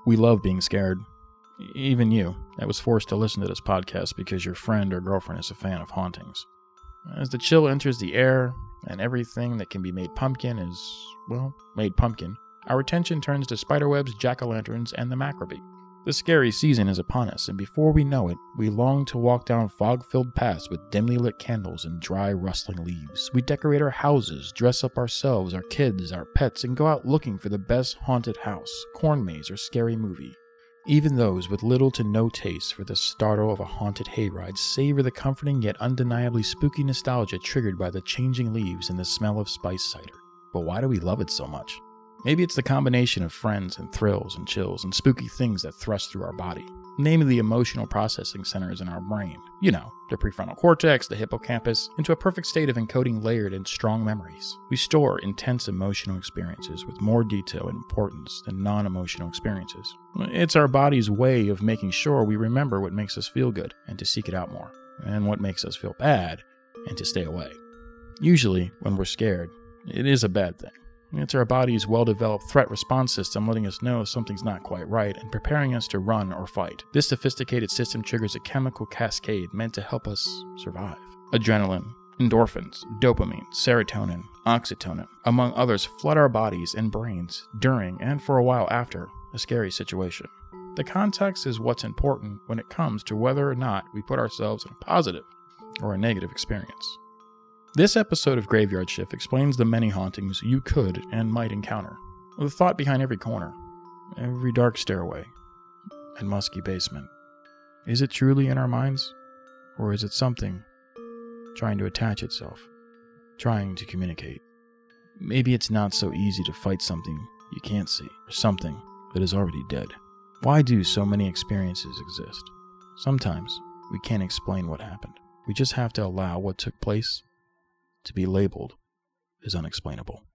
We love being scared. Even you, that was forced to listen to this podcast because your friend or girlfriend is a fan of hauntings. As the chill enters the air, and everything that can be made pumpkin is, well, made pumpkin, our attention turns to spiderwebs, jack-o'-lanterns, and the Macrobee. The scary season is upon us, and before we know it, we long to walk down fog-filled paths with dimly lit candles and dry, rustling leaves. We decorate our houses, dress up ourselves, our kids, our pets, and go out looking for the best haunted house, corn maze, or scary movie. Even those with little to no taste for the startle of a haunted hayride savor the comforting yet undeniably spooky nostalgia triggered by the changing leaves and the smell of spiced cider. But why do we love it so much? Maybe it's the combination of friends and thrills and chills and spooky things that thrust through our body. Namely the emotional processing centers in our brain. You know, the prefrontal cortex, the hippocampus, into a perfect state of encoding layered and strong memories. We store intense emotional experiences with more detail and importance than non-emotional experiences. It's our body's way of making sure we remember what makes us feel good and to seek it out more, and what makes us feel bad and to stay away. Usually, when we're scared, it is a bad thing. It's our body's well-developed threat response system letting us know something's not quite right and preparing us to run or fight. This sophisticated system triggers a chemical cascade meant to help us survive. Adrenaline, endorphins, dopamine, serotonin, oxytocin, among others, flood our bodies and brains during and for a while after a scary situation. The context is what's important when it comes to whether or not we put ourselves in a positive or a negative experience. This episode of Graveyard Shift explains the many hauntings you could and might encounter. The thought behind every corner, every dark stairway, and musky basement. Is it truly in our minds? Or is it something trying to attach itself, trying to communicate? Maybe it's not so easy to fight something you can't see, or something that is already dead. Why do so many experiences exist? Sometimes we can't explain what happened. We just have to allow what took place to be labeled as unexplainable.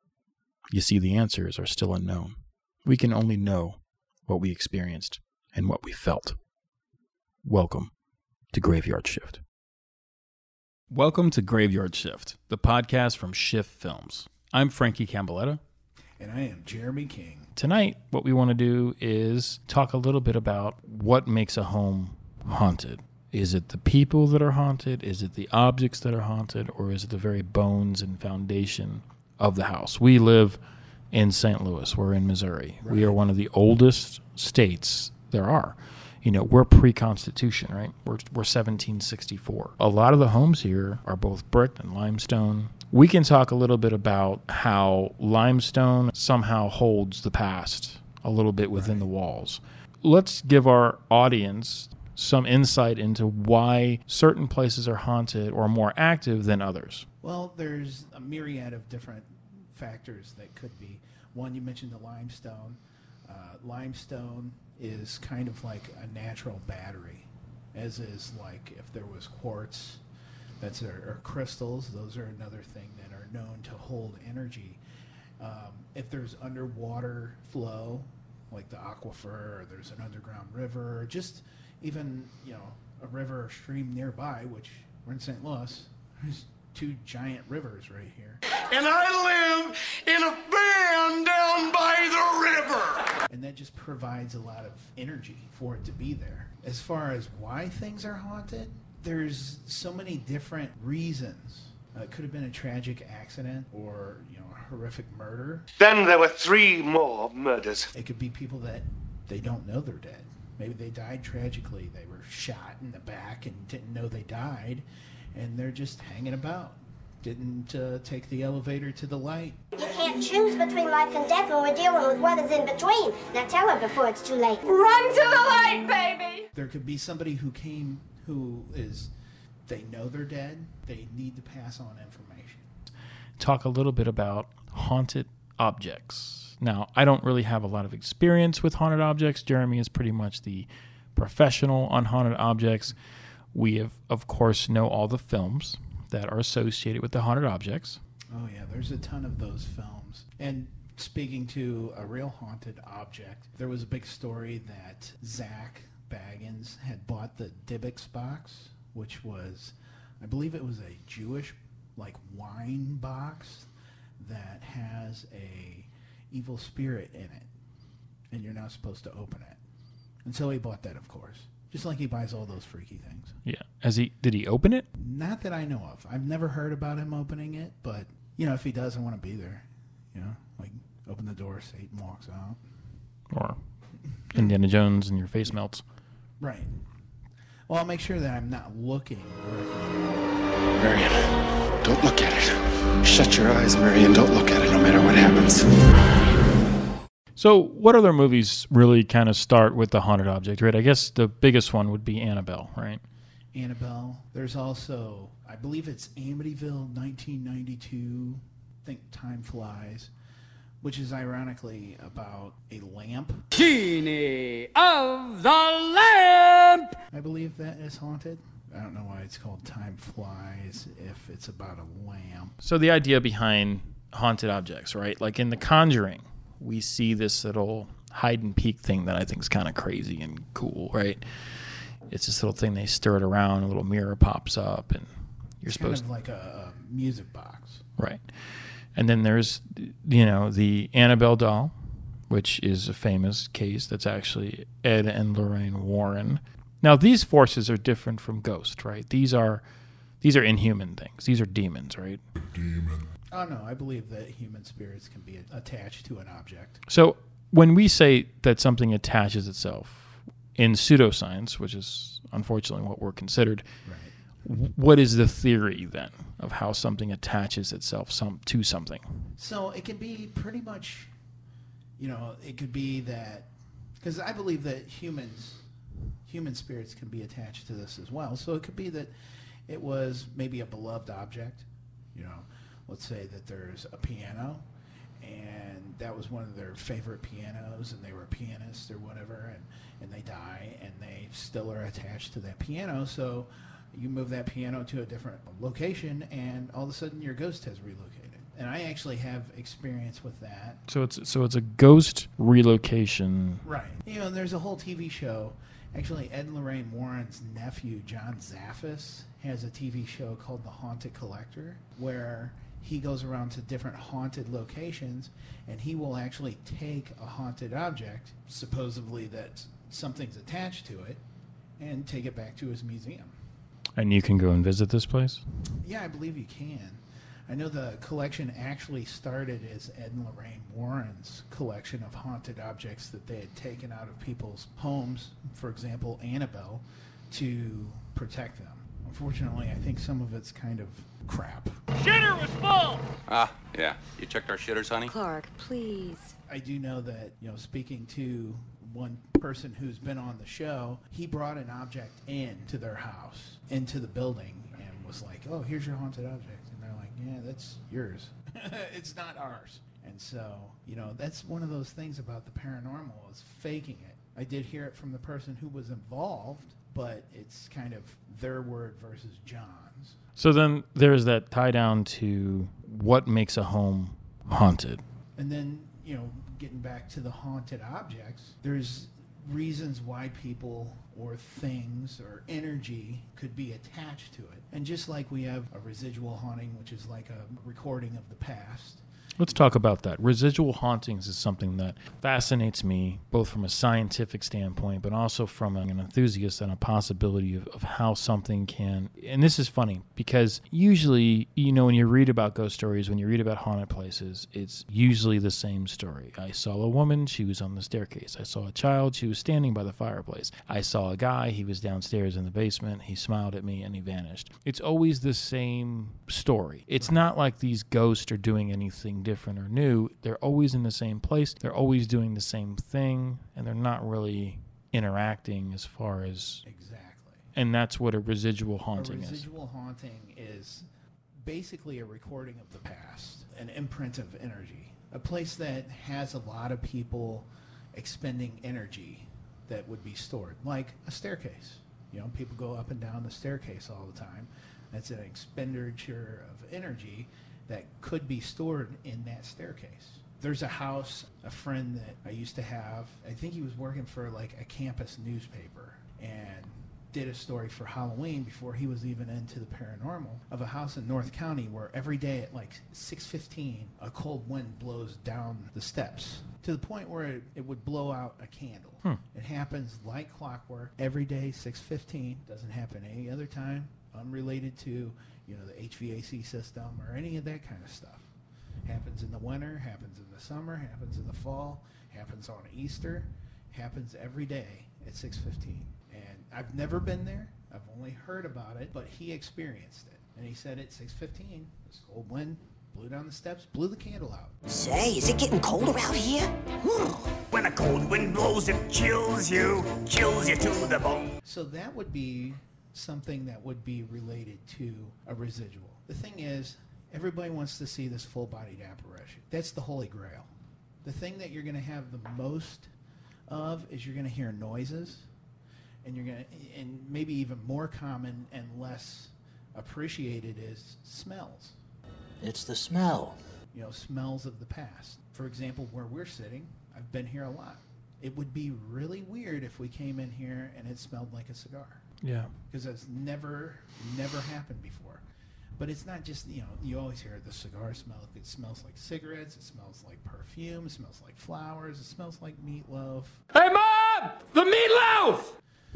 You see, the answers are still unknown. We can only know what we experienced and what we felt. Welcome to Graveyard Shift. Welcome to Graveyard Shift, the podcast from Shift Films. I'm Frankie Camboletta. And I am Jeremy King. Tonight, what we want to do is talk a little bit about what makes a home haunted. Is it the people that are haunted? Is it the objects that are haunted? Or is it the very bones and foundation of the house? We live in St. Louis. We're in Missouri. Right. We are one of the oldest states there are. You know, we're pre-Constitution, right? We're 1764. A lot of the homes here are both brick and limestone. We can talk a little bit about how limestone somehow holds the past a little bit within the walls. Let's give our audience some insight into why certain places are haunted or more active than others. Well, there's a myriad of different factors that could be. One, you mentioned the limestone. Limestone is kind of like a natural battery, as is like if there was quartz, or crystals. Those are another thing that are known to hold energy. If there's underwater flow, like the aquifer, or there's an underground river, or just even, a river or stream nearby, which we're in St. Louis, there's two giant rivers right here. And I live in a van down by the river. And that just provides a lot of energy for it to be there. As far as why things are haunted, there's so many different reasons. It could have been a tragic accident or, a horrific murder. Then there were 3 more murders. It could be people that they don't know they're dead. Maybe they died tragically. They were shot in the back and didn't know they died, and they're just hanging about. Didn't take the elevator to the light. You can't choose between life and death when we're dealing with what is in between. Now tell her before it's too late. Run to the light, baby! There could be somebody they know they're dead. They need to pass on information. Talk a little bit about haunted objects. Now, I don't really have a lot of experience with haunted objects. Jeremy is pretty much the professional on haunted objects. We have, of course, know all the films that are associated with the haunted objects. Oh, yeah, there's a ton of those films. And speaking to a real haunted object, there was a big story that Zach Baggins had bought the Dybbuk's box, which was, I believe it was a Jewish, wine box that has a evil spirit in it. and you're not supposed to open it. And so he bought that, of course. Just like he buys all those freaky things. Yeah. Did he open it? Not that I know of. I've never heard about him opening it, but, if he does, I want to be there. Like open the door, Satan walks out. Or Indiana Jones and your face melts. Right. Well, I'll make sure that I'm not looking directly. Marion, don't look at it. Shut your eyes, Marion. Don't look at it no matter what happens. So what other movies really kind of start with the haunted object, right? I guess the biggest one would be Annabelle, right? Annabelle. There's also, I believe it's Amityville 1992. I think Time Flies, which is ironically about a lamp. Genie of the Lamp! I believe that is haunted. I don't know why it's called Time Flies if it's about a lamp. So the idea behind haunted objects, right? Like in The Conjuring, we see this little hide and peek thing that I think is kind of crazy and cool, right? It's this little thing, they stir it around, a little mirror pops up, and you're supposed to... Kind of like a music box. Right. And then there's, the Annabelle doll, which is a famous case that's actually Ed and Lorraine Warren. Now, these forces are different from ghosts, right? These are inhuman things. These are demons, right? Demon. Oh, no, I believe that human spirits can be attached to an object. So when we say that something attaches itself in pseudoscience, which is unfortunately what we're considered, right. What is the theory then of how something attaches itself to something? So it can be pretty much, it could be that, because I believe that human spirits can be attached to this as well. So it could be that it was maybe a beloved object, let's say that there's a piano, and that was one of their favorite pianos, and they were pianists or whatever, and they die, and they still are attached to that piano. So you move that piano to a different location, and all of a sudden your ghost has relocated. And I actually have experience with that. So it's a ghost relocation. Right. There's a whole TV show. Actually, Ed and Lorraine Warren's nephew, John Zaffis, has a TV show called The Haunted Collector, where he goes around to different haunted locations, and he will actually take a haunted object, supposedly that something's attached to it, and take it back to his museum. And you can go and visit this place? Yeah, I believe you can. I know the collection actually started as Ed and Lorraine Warren's collection of haunted objects that they had taken out of people's homes, for example, Annabelle, to protect them. Unfortunately, I think some of it's kind of crap. Shitter was full! Yeah. You checked our shitters, honey? Clark, please. I do know that, speaking to one person who's been on the show, he brought an object into their house, into the building, and was like, oh, here's your haunted object. And they're like, yeah, that's yours. It's not ours. And so, that's one of those things about the paranormal is faking it. I did hear it from the person who was involved, but it's kind of their word versus John's. So then there's that tie down to what makes a home haunted. And then, getting back to the haunted objects, there's reasons why people or things or energy could be attached to it. And just like we have a residual haunting, which is like a recording of the past. Let's talk about that. Residual hauntings is something that fascinates me, both from a scientific standpoint, but also from an enthusiast and a possibility of how something can... And this is funny, because usually, when you read about ghost stories, when you read about haunted places, it's usually the same story. I saw a woman, she was on the staircase. I saw a child, she was standing by the fireplace. I saw a guy, he was downstairs in the basement, he smiled at me, and he vanished. It's always the same story. It's not like these ghosts are doing anything different or new. They're always in the same place. They're always doing the same thing, and they're not really interacting as far as... Exactly. And that's what a residual haunting is. A residual haunting is basically a recording of the past, an imprint of energy, a place that has a lot of people expending energy that would be stored, like a staircase. People go up and down the staircase all the time. That's an expenditure of energy that could be stored in that staircase. There's a house, a friend that I used to have, I think he was working for like a campus newspaper, and did a story for Halloween before he was even into the paranormal, of a house in North County where every day at like 6:15 a cold wind blows down the steps, to the point where it would blow out a candle. It happens like clockwork every day, 6:15. Doesn't happen any other time, unrelated to the HVAC system or any of that kind of stuff. Happens in the winter, happens in the summer, happens in the fall, happens on Easter, happens every day at 6:15. And I've never been there. I've only heard about it, but he experienced it. And he said at 6:15, this cold wind blew down the steps, blew the candle out. Say, is it getting cold around here? When a cold wind blows, it chills you to the bone. So that would be something that would be related to a residual. The thing is, everybody wants to see this full-bodied apparition. That's the holy grail. The thing that you're going to have the most of is you're going to hear noises, and and maybe even more common and less appreciated is smells. It's the smell. Smells of the past. For example, where we're sitting, I've been here a lot. It would be really weird if we came in here and it smelled like a cigar. Yeah. Because that's never happened before. But it's not just, you always hear the cigar smell. It smells like cigarettes. It smells like perfume. It smells like flowers. It smells like meatloaf. Hey, Mom! The meatloaf!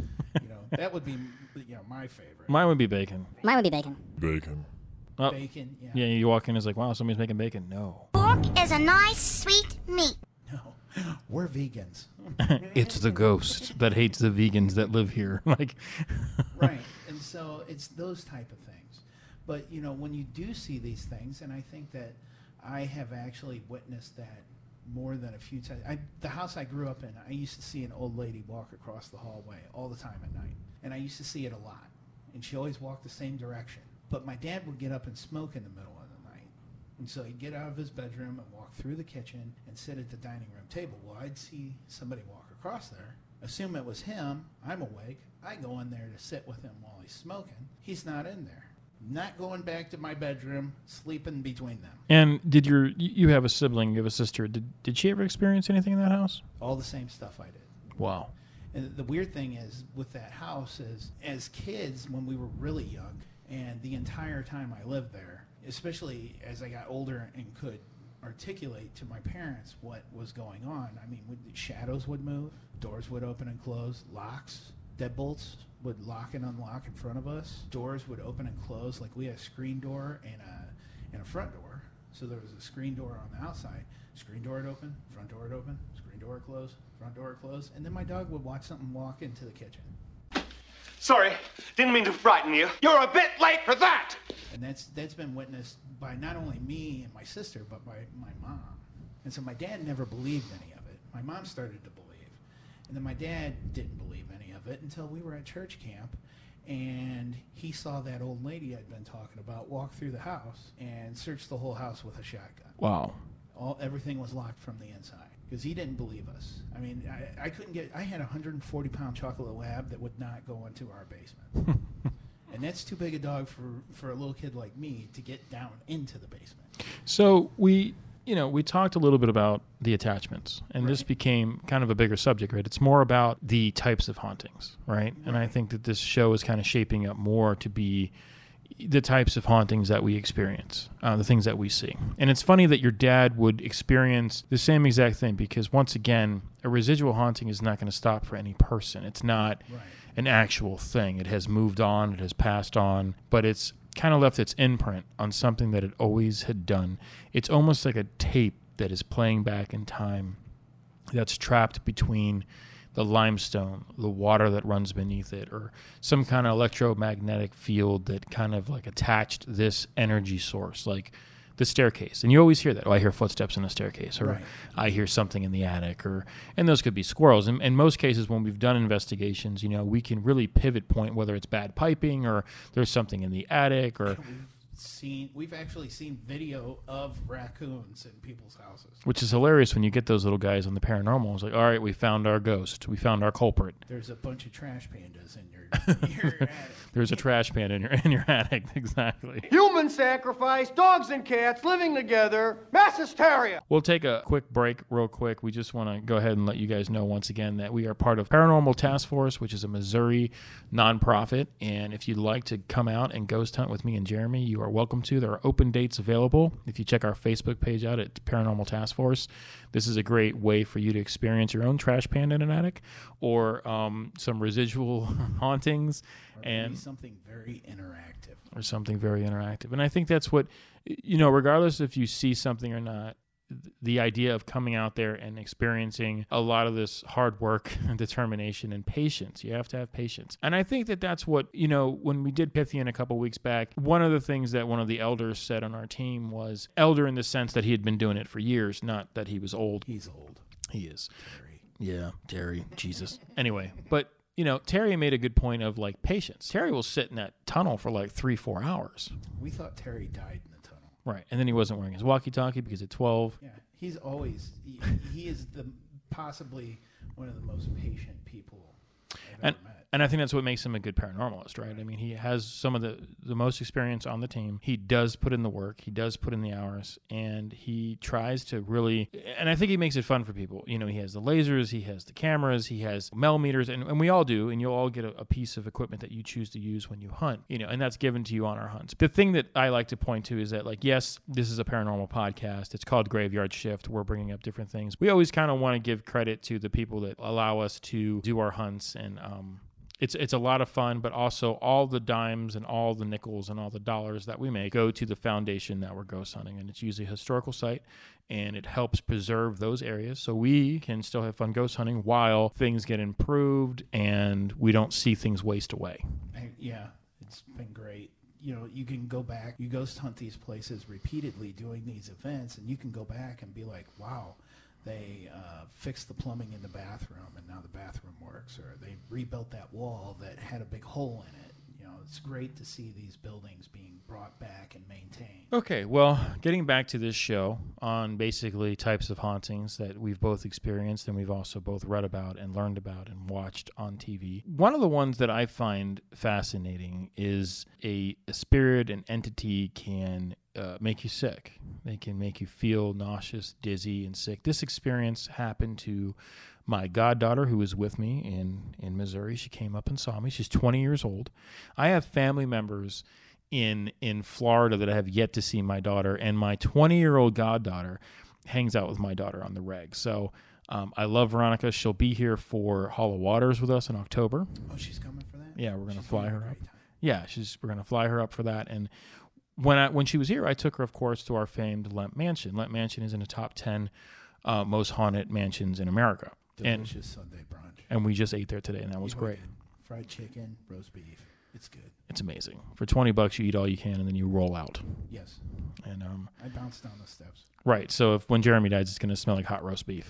That would be, my favorite. Mine would be bacon. Mine would be bacon. Bacon. Oh, Bacon, yeah. Yeah, you walk in, it's like, wow, somebody's making bacon. No. Pork is a nice, sweet meat. No, we're vegans. It's the ghost that hates the vegans that live here. Right, and so it's those type of things. But, when you do see these things, and I think that I have actually witnessed that more than a few times. The house I grew up in, I used to see an old lady walk across the hallway all the time at night. And I used to see it a lot. And she always walked the same direction. But my dad would get up and smoke in the middle of the night. And so he'd get out of his bedroom and walk through the kitchen and sit at the dining room table. Well, I'd see somebody walk across there, assume it was him. I'm awake. I go in there to sit with him while he's smoking. He's not in there. Not going back to my bedroom, sleeping between them. And did you have a sibling, you have a sister, did she ever experience anything in that house? All the same stuff I did. Wow. And the weird thing is with that house is, as kids, when we were really young, and the entire time I lived there, especially as I got older and could articulate to my parents what was going on, shadows would move, doors would open and close, locks, deadbolts would lock and unlock in front of us, doors would open and close. Like, we had a screen door and a front door. So there was a screen door on the outside. Screen door would open, front door would open, screen door would close, front door would close, and then my dog would watch something walk into the kitchen. Sorry, didn't mean to frighten you. You're a bit late for that. And that's been witnessed by not only me and my sister, but by my mom. And so my dad never believed any of it. My mom started to believe. And then my dad didn't believe any of it until we were at church camp, and he saw that old lady I'd been talking about walk through the house and search the whole house with a shotgun. Wow. Everything was locked from the inside because he didn't believe us. I couldn't get. I had a 140-pound chocolate lab that would not go into our basement, and that's too big a dog for a little kid like me to get down into the basement. So we talked a little bit about the attachments, and Right. this became kind of a bigger subject, right? It's more about the types of hauntings, right? And I think that this show is kind of shaping up more to be the types of hauntings that we experience, the things that we see. And it's funny that your dad would experience the same exact thing, because once again, a residual haunting is not going to stop for any person. It's not an actual thing. It has moved on, it has passed on, but it's kind of left its imprint on something that it always had done. It's almost like a tape that is playing back in time, that's trapped between the limestone, the water that runs beneath it, or some kind of electromagnetic field that kind of like attached this energy source, like the staircase. And you always hear that. Oh, I hear footsteps in the staircase, or I hear something in the attic, and those could be squirrels. In most cases, when we've done investigations, we can really pivot point whether it's bad piping or there's something in the attic, or We've actually seen video of raccoons in people's houses. Which is hilarious when you get those little guys on the paranormal. It's like, all right, we found our ghost. We found our culprit. There's a bunch of trash pandas in your attic. There's a trash pan in your attic. Exactly. Human sacrifice, dogs and cats living together, mass hysteria. We'll take a quick break real quick. We just want to go ahead and let you guys know once again that we are part of Paranormal Task Force, which is a Missouri nonprofit. And if you'd like to come out and ghost hunt with me and Jeremy, you are welcome to. There are open dates available. If you check our Facebook page out at Paranormal Task Force, this is a great way for you to experience your own trash pan in an attic or some residual hauntings. And something very interactive. Or something very interactive. And I think that's what, regardless if you see something or not, the idea of coming out there and experiencing a lot of this hard work and determination and patience. You have to have patience. And I think that that's what, when we did Pythian a couple weeks back, one of the things that one of the elders said on our team was elder in the sense that he had been doing it for years, not that he was old. He's old. He is. Terry. Yeah, Terry. Jesus. Anyway, but Terry made a good point of patience. Terry will sit in that tunnel for 3-4 hours. We thought Terry died in the tunnel. Right. And then he wasn't wearing his walkie-talkie because at 12. Yeah. He's always, he is possibly one of the most patient people I've ever met. And I think that's what makes him a good paranormalist, right? I mean, he has some of the most experience on the team. He does put in the work. He does put in the hours. And he tries to really... And I think he makes it fun for people. He has the lasers. He has the cameras. He has meters. And we all do. And you'll all get a piece of equipment that you choose to use when you hunt. And that's given to you on our hunts. The thing that I like to point to is that, yes, this is a paranormal podcast. It's called Graveyard Shift. We're bringing up different things. We always kind of want to give credit to the people that allow us to do our hunts. And it's a lot of fun, but also all the dimes and all the nickels and all the dollars that we make go to the foundation that we're ghost hunting. And it's usually a historical site, and it helps preserve those areas so we can still have fun ghost hunting while things get improved and we don't see things waste away. Yeah, it's been great. You can go back, you ghost hunt these places repeatedly doing these events, and you can go back and be like, wow, they fixed the plumbing in the bathroom and now the bathroom works, or they rebuilt that wall that had a big hole in it. It's great to see these buildings being brought back and maintained. Okay, well, getting back to this show on basically types of hauntings that we've both experienced and we've also both read about and learned about and watched on TV. One of the ones that I find fascinating is a spirit, an entity can make you sick. They can make you feel nauseous, dizzy, and sick. This experience happened to my goddaughter who was with me in Missouri. She came up and saw me. She's 20 years old. I have family members in Florida that I have yet to see my daughter, and my 20-year-old goddaughter hangs out with my daughter on the reg. So I love Veronica. She'll be here for Hall of Waters with us in October. Oh, she's coming for that? Yeah, we're going to fly her up. Yeah, we're going to fly her up for that. And when she was here, I took her, of course, to our famed Lemp Mansion. Lemp Mansion is in the top 10 most haunted mansions in America. Delicious Sunday brunch. And we just ate there today, and that was great. Fried chicken, roast beef. It's good. It's amazing. For $20, you eat all you can, and then you roll out. Yes. And I bounced down the steps. Right. So when Jeremy dies, it's going to smell like hot roast beef.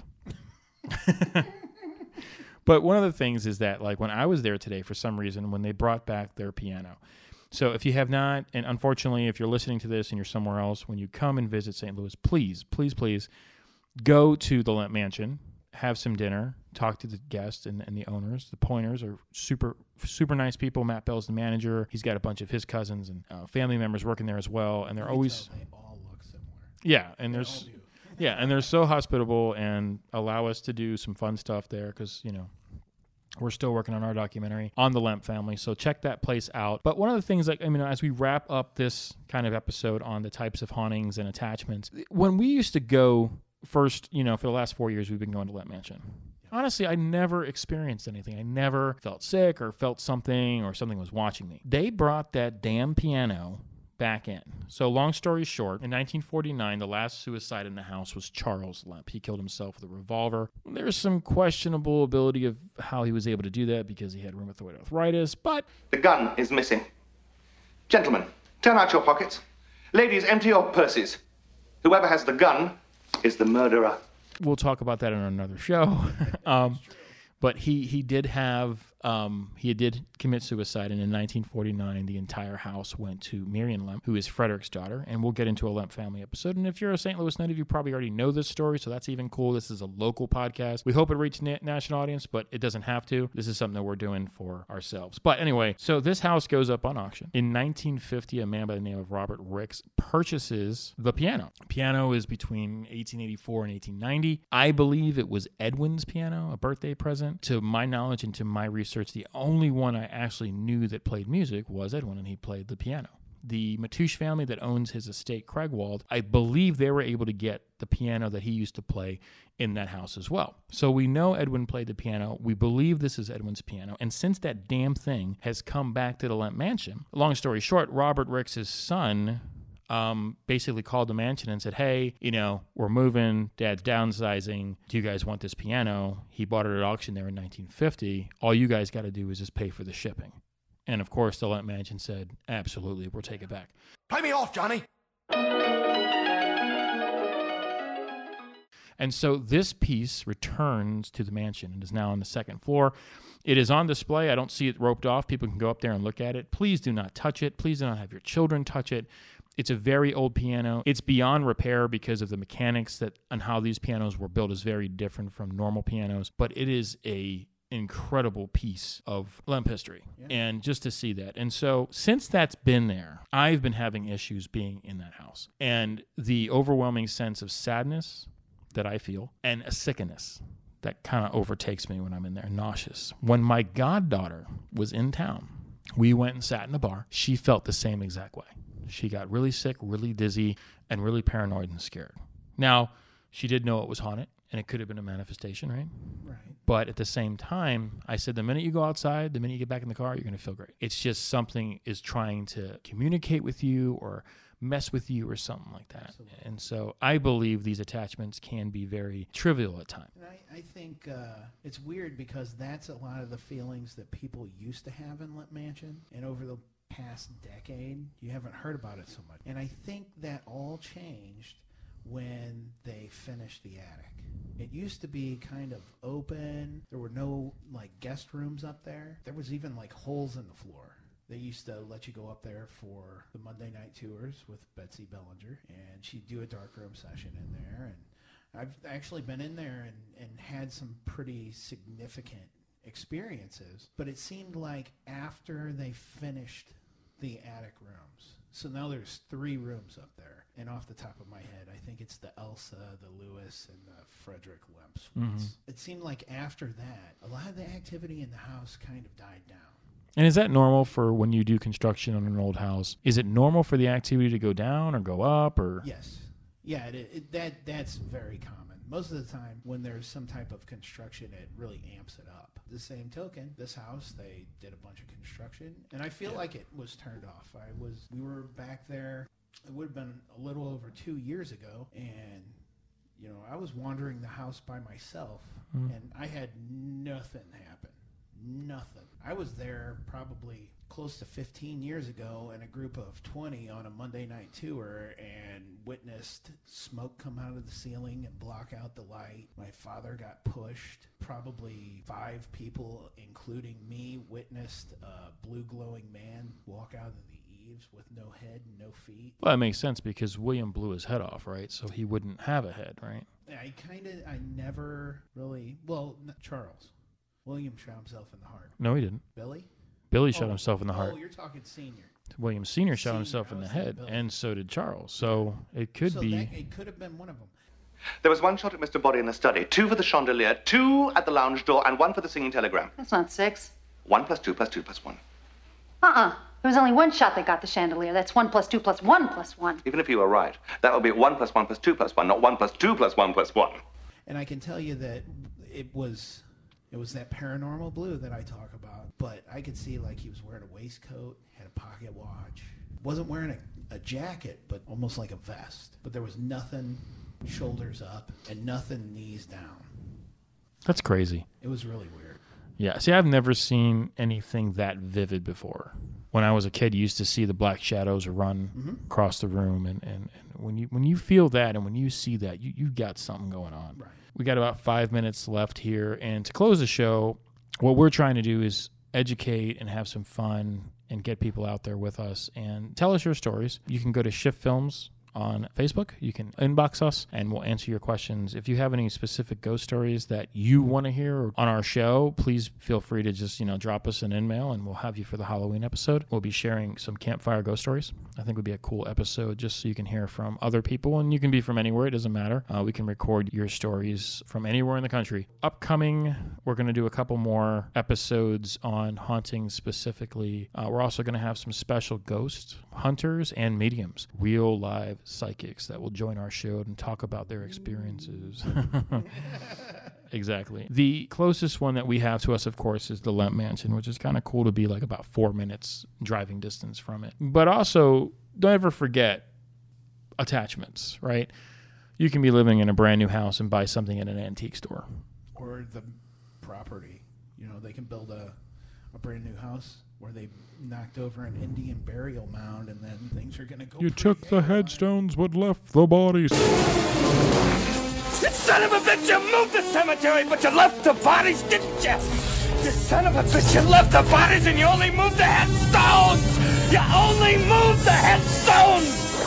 But one of the things is that, when I was there today, for some reason, when they brought back their piano. So if you have not, and unfortunately, if you're listening to this and you're somewhere else, when you come and visit St. Louis, please, please, please go to the Lemp Mansion. Have some dinner, talk to the guests and the owners. The Pointers are super, super nice people. Matt Bell's the manager. He's got a bunch of his cousins and family members working there as well. And they're always... They all look similar. Yeah, and and they're so hospitable and allow us to do some fun stuff there because, we're still working on our documentary on the Lemp family. So check that place out. But one of the things, as we wrap up this kind of episode on the types of hauntings and attachments, when we used to go... First, for the last 4 years, we've been going to Lemp Mansion. Honestly, I never experienced anything. I never felt sick or felt something or something was watching me. They brought that damn piano back in. So long story short, in 1949, the last suicide in the house was Charles Lemp. He killed himself with a revolver. There's some questionable ability of how he was able to do that because he had rheumatoid arthritis, but... The gun is missing. Gentlemen, turn out your pockets. Ladies, empty your purses. Whoever has the gun... is the murderer. We'll talk about that in another show. But he did have He did commit suicide, and in 1949, the entire house went to Miriam Lemp, who is Frederick's daughter, and we'll get into a Lemp family episode. And if you're a St. Louis native, you probably already know this story, so that's even cool. This is a local podcast. We hope it reaches national audience, but it doesn't have to. This is something that we're doing for ourselves. But anyway, so this house goes up on auction. In 1950, a man by the name of Robert Ricks purchases the piano. The piano is between 1884 and 1890. I believe it was Edwin's piano, a birthday present. To my knowledge and to my research, the only one I actually knew that played music was Edwin, and he played the piano. The Matouche family that owns his estate, Craigwald, I believe they were able to get the piano that he used to play in that house as well. So we know Edwin played the piano. We believe this is Edwin's piano. And since that damn thing has come back to the Lemp mansion, long story short, Robert Ricks' son basically called the mansion and said, hey, we're moving, Dad's downsizing. Do you guys want this piano? He bought it at auction there in 1950. All you guys got to do is just pay for the shipping. And of course, the Lemp mansion said, absolutely, we'll take it back. Pay me off, Johnny. And so this piece returns to the mansion and is now on the second floor. It is on display. I don't see it roped off. People can go up there and look at it. Please do not touch it. Please do not have your children touch it. It's a very old piano. It's beyond repair because of the mechanics and how these pianos were built is very different from normal pianos. But it is a incredible piece of Lemp history, and just to see that. And so since that's been there, I've been having issues being in that house, and the overwhelming sense of sadness that I feel and a sickness that kind of overtakes me when I'm in there, nauseous. When my goddaughter was in town, we went and sat in a bar. She felt the same exact way. She got really sick, really dizzy, and really paranoid and scared. Now, she did know it was haunted, and it could have been a manifestation, right? Right. But at the same time, I said, the minute you go outside, the minute you get back in the car, you're going to feel great. It's just something is trying to communicate with you or mess with you or something like that. Absolutely. And so I believe these attachments can be very trivial at times. And I think it's weird because that's a lot of the feelings that people used to have in Lemp Mansion. And over the past decade, you haven't heard about it so much. And I think that all changed when they finished the attic. It used to be kind of open. There were no guest rooms up there. There was even holes in the floor. They used to let you go up there for the Monday night tours with Betsy Bellinger, and she'd do a darkroom session in there. And I've actually been in there and had some pretty significant experiences, but it seemed like after they finished the attic rooms, so now there's 3 rooms up there, and off the top of my head, I think it's the Elsa, the Lewis, and the Frederick Lemp suites. Mm-hmm. It seemed like after that, a lot of the activity in the house kind of died down. And is that normal for when you do construction on an old house? Is it normal for the activity to go down or go up? Or Yes. Yeah, that's very common. Most of the time when there's some type of construction, it really amps it up. The same token, this house, they did a bunch of construction, and I feel like it was turned off. We were back there, it would have been a little over 2 years ago, and I was wandering the house by myself, and I had nothing happen. Nothing. I was there probably close to 15 years ago in a group of 20 on a Monday night tour and witnessed smoke come out of the ceiling and block out the light. My father got pushed. Probably 5 people, including me, witnessed a blue glowing man walk out of the eaves with no head and no feet. Well, that makes sense because William blew his head off, right? So he wouldn't have a head, right? I never really, Charles. William shot himself in the heart. No, he didn't. Billy shot himself in the heart. Oh, you're talking Senior. William Sr. shot himself in the head, and so did Charles. So it could be. It could have been one of them. There was 1 shot at Mr. Body in the study, 2 for the chandelier, 2 at the lounge door, and 1 for the singing telegram. That's not 6. 1 plus 2 plus 2 plus 1. There was only 1 shot that got the chandelier. That's 1 plus 2 plus 1 plus 1. Even if you were right, that would be 1 plus 1 plus 2 plus 1, not 1 plus 2 plus 1 plus 1. And I can tell you that it was that paranormal blue that I talk about, but I could see he was wearing a waistcoat, had a pocket watch, wasn't wearing a jacket, but almost like a vest. But there was nothing shoulders up and nothing knees down. That's crazy. It was really weird. Yeah. See, I've never seen anything that vivid before. When I was a kid, you used to see the black shadows run across the room, and when you feel that and when you see that, you've got something going on. Right. We got about 5 minutes left here, and to close the show, what we're trying to do is educate and have some fun and get people out there with us and tell us your stories. You can go to Shift Films on Facebook. You can inbox us and we'll answer your questions. If you have any specific ghost stories that you want to hear on our show, please feel free to just, drop us an email and we'll have you for the Halloween episode. We'll be sharing some campfire ghost stories. I think would be a cool episode just so you can hear from other people, and you can be from anywhere. It doesn't matter. We can record your stories from anywhere in the country. Upcoming, we're going to do a couple more episodes on hauntings specifically. We're also going to have some special ghost hunters and mediums, real live psychics that will join our show and talk about their experiences. Exactly. The closest one that we have to us, of course, is the Lemp Mansion, which is kind of cool to be like about 4 minutes driving distance from it. But also, don't ever forget attachments, right? You can be living in a brand new house and buy something at an antique store. Or the property. They can build a brand new house where they knocked over an Indian burial mound, and then things are going to go. You took the headstones but left the bodies. You son of a bitch, you moved the cemetery, but you left the bodies, didn't you? You son of a bitch, you left the bodies and you only moved the headstones! You only moved the headstones!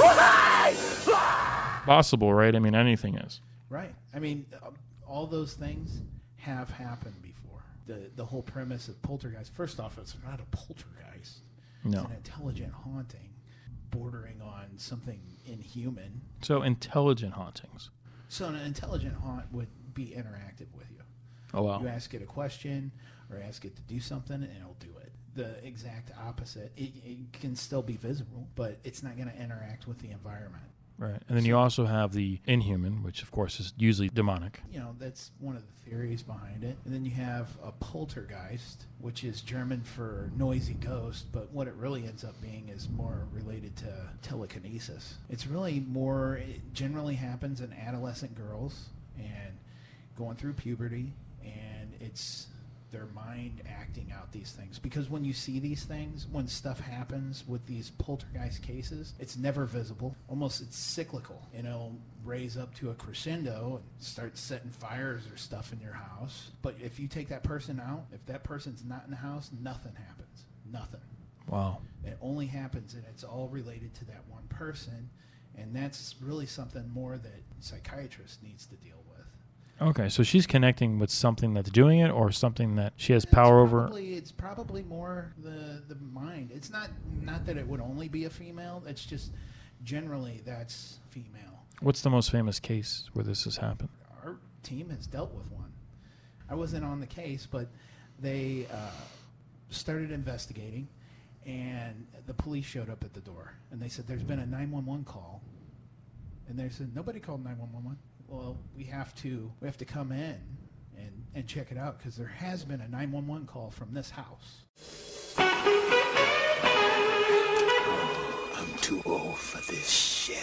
Possible, right? I mean, anything is. Right. I mean, all those things have happened before. The whole premise of poltergeist, first off, it's not a poltergeist. No. It's an intelligent haunting, bordering on something inhuman. So intelligent hauntings. So an intelligent haunt would be interactive with you. Oh, wow. You ask it a question or ask it to do something, and it'll do it. The exact opposite. It can still be visible, but it's not going to interact with the environment. Right. And then you also have the inhuman, which, of course, is usually demonic. That's one of the theories behind it. And then you have a poltergeist, which is German for noisy ghost, but what it really ends up being is more related to telekinesis. It's really more, it generally happens in adolescent girls and going through puberty, and it's their mind acting out these things. Because when you see these things, when stuff happens with these poltergeist cases, it's never visible. Almost it's cyclical. It'll raise up to a crescendo and start setting fires or stuff in your house. But if you take that person out, if that person's not in the house, nothing happens. Nothing. Wow. It only happens, and it's all related to that one person. And that's really something more that psychiatrist needs to deal with. Okay, so she's connecting with something that's doing it, or something that she has power over? It's probably more the mind. It's not that it would only be a female. It's just generally that's female. What's the most famous case where this has happened? Our team has dealt with one. I wasn't on the case, but they started investigating, and the police showed up at the door, and they said there's been a 911 call, and they said nobody called 911. Well, we have to come in and check it out, because there has been a 911 call from this house. I'm too old for this shit.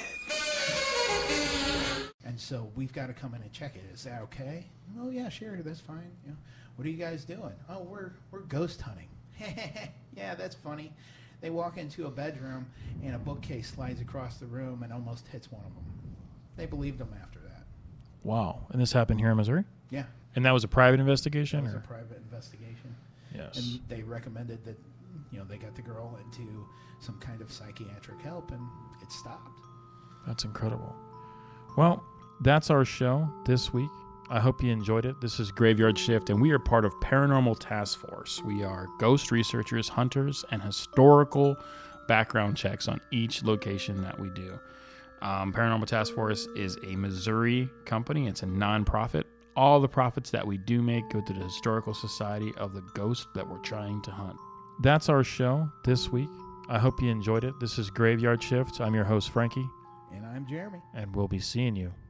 And so we've got to come in and check it. Is that okay? Oh yeah, sure, that's fine. What are you guys doing? Oh, we're ghost hunting. Yeah, that's funny. They walk into a bedroom and a bookcase slides across the room and almost hits one of them. They believed them after that. Wow. And this happened here in Missouri? Yeah. And that was a private investigation? That was a private investigation. Yes. And they recommended that, they got the girl into some kind of psychiatric help, and it stopped. That's incredible. Well, that's our show this week. I hope you enjoyed it. This is Graveyard Shift, and we are part of Paranormal Task Force. We are ghost researchers, hunters, and historical background checks on each location that we do. Paranormal Task Force is a Missouri company. It's a nonprofit. All the profits that we do make go to the Historical Society of the Ghost that we're trying to hunt. That's our show this week. I hope you enjoyed it. This is Graveyard Shift. I'm your host, Frankie. And I'm Jeremy. And we'll be seeing you